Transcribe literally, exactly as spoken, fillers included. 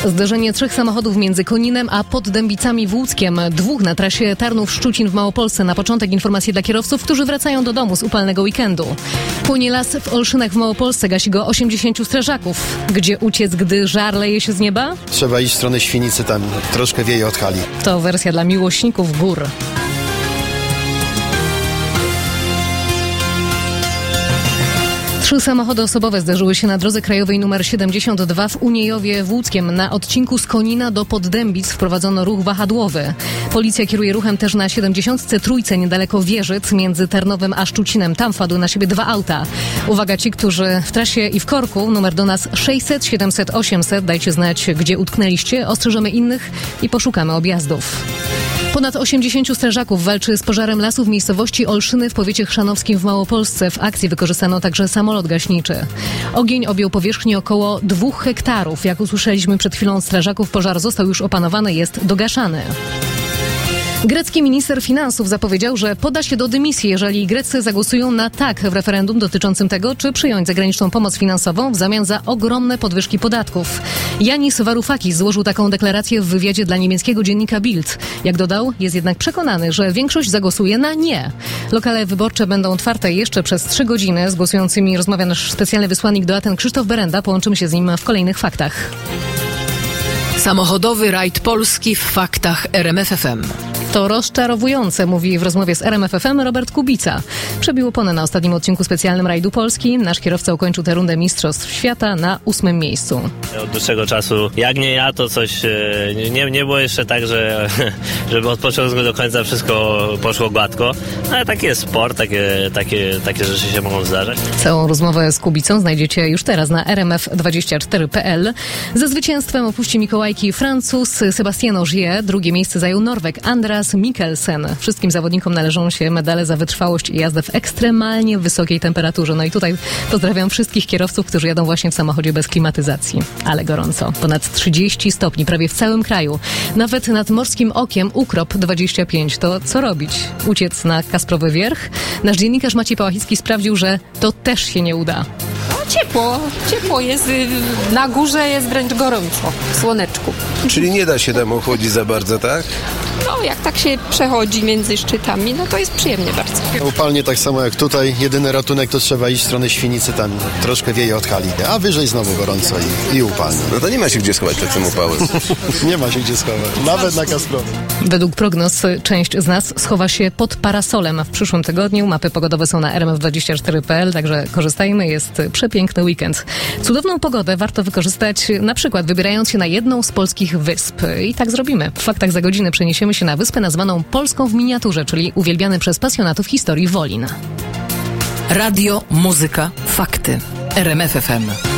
Zderzenie trzech samochodów między Koninem a Poddębicami w Łódzkiem. Dwóch na trasie Tarnów-Szczucin w Małopolsce. Na początek informacje dla kierowców, którzy wracają do domu z upalnego weekendu. Płonie las w Olszynach w Małopolsce. Gasi go osiemdziesięciu strażaków. Gdzie uciec, gdy żar leje się z nieba? Trzeba iść w stronę Świnicy, tam troszkę wieje od hali. To wersja dla miłośników gór. Trzy samochody osobowe zdarzyły się na drodze krajowej nr siedemdziesiąt dwa w Uniejowie w Łódzkiem. Na odcinku z Konina do Poddębic wprowadzono ruch wahadłowy. Policja kieruje ruchem też na siedemdziesiątce trójce niedaleko Wieżyc między Tarnowem a Szczucinem. Tam wpadły na siebie dwa auta. Uwaga, ci, którzy w trasie i w korku, numer do nas sześćset siedemset osiemset. Dajcie znać, gdzie utknęliście. Ostrzeżemy innych i poszukamy objazdów. Ponad osiemdziesięciu strażaków walczy z pożarem lasu w miejscowości Olszyny w powiecie chrzanowskim w Małopolsce. W akcji wykorzystano także samolot gaśniczy. Ogień objął powierzchnię około dwóch hektarów. Jak usłyszeliśmy przed chwilą od strażaków, pożar został już opanowany, jest dogaszany. Grecki minister finansów zapowiedział, że poda się do dymisji, jeżeli Grecy zagłosują na tak w referendum dotyczącym tego, czy przyjąć zagraniczną pomoc finansową w zamian za ogromne podwyżki podatków. Yanis Varoufakis złożył taką deklarację w wywiadzie dla niemieckiego dziennika Bild. Jak dodał, jest jednak przekonany, że większość zagłosuje na nie. Lokale wyborcze będą otwarte jeszcze przez trzy godziny. Z głosującymi rozmawia nasz specjalny wysłannik do Aten Krzysztof Berenda. Połączymy się z nim w kolejnych faktach. Samochodowy rajd Polski w faktach R M F F M. To rozczarowujące, mówi w rozmowie z R M F F M Robert Kubica. Przebił oponę na ostatnim odcinku specjalnym rajdu Polski. Nasz kierowca ukończył tę rundę Mistrzostw Świata na ósmym miejscu. Od dłuższego czasu, jak nie ja, to coś nie, nie było jeszcze tak, że żeby od początku do końca wszystko poszło gładko. Ale taki jest sport, takie, takie, takie rzeczy się mogą zdarzać. Całą rozmowę z Kubicą znajdziecie już teraz na r m f dwadzieścia cztery kropka p l. Ze zwycięstwem opuści Mikołajki Francuz Sebastian Ogier. Drugie miejsce zajął Norweg Andreas Mikkelsen. Wszystkim zawodnikom należą się medale za wytrwałość i jazdę w ekstremalnie wysokiej temperaturze. No i tutaj pozdrawiam wszystkich kierowców, którzy jadą właśnie w samochodzie bez klimatyzacji. Ale gorąco. Ponad trzydzieści stopni prawie w całym kraju. Nawet nad Morskim Okiem Ukrop dwadzieścia pięć. To co robić? Uciec na Kasprowy Wierch? Nasz dziennikarz Maciej Pałachicki sprawdził, że to też się nie uda. No, ciepło, ciepło jest. Na górze jest wręcz gorąco, w słoneczku. Czyli nie da się tam chodzić za bardzo, tak? No, jak tak się przechodzi między szczytami, no to jest przyjemnie bardzo. Upalnie tak samo jak tutaj. Jedyny ratunek to trzeba iść w stronę Świnicy, tam troszkę wieje od hali. A wyżej znowu gorąco i, i upalnie. No to nie ma się gdzie schować przed tym upałem. Nie ma się gdzie schować. Nawet na Kasprowy. Według prognoz część z nas schowa się pod parasolem w przyszłym tygodniu. Mapy pogodowe są na r m f dwadzieścia cztery kropka p l, także korzystajmy. Jest przepiękny weekend. Cudowną pogodę warto wykorzystać na przykład wybierając się na jedną z polskich wysp. I tak zrobimy. W faktach za godzinę przeniesiemy się na wyspę nazwaną Polską w miniaturze, czyli uwielbiany przez pasjonatów historii Wolin. Radio, muzyka, fakty. R M F F M.